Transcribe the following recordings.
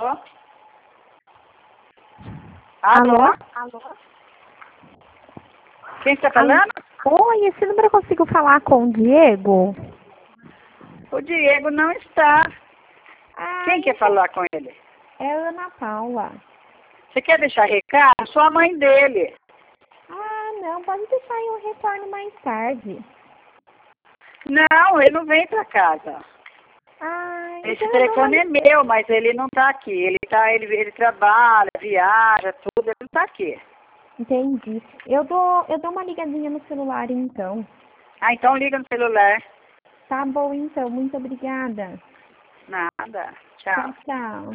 Alô? Alô? Alô? Quem está falando? Oi, esse número eu consigo falar com o Diego? O Diego não está. Quem quer então falar com ele? é a Ana Paula. Você quer deixar recado? Sou a mãe dele. Não, pode deixar aí, eu retorno mais tarde. Não, ele não vem para casa. Esse Então eu telefone é meu, mas ele não está aqui. Ele trabalha, viaja, tudo, ele não está aqui. Entendi. Eu dou uma ligadinha no celular, então. Então liga no celular. Tá bom, então. Muito obrigada. Nada. Tchau. Tchau.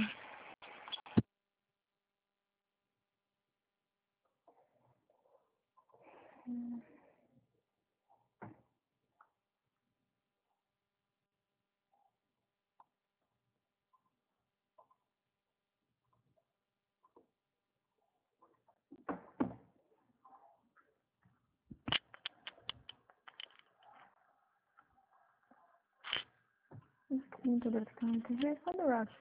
Muito dor de cabeça. Cadê o Ross?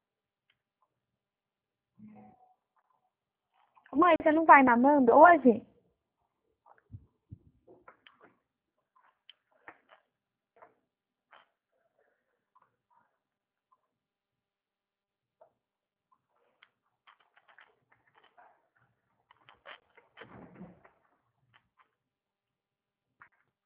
Mãe, você não vai na Amanda hoje?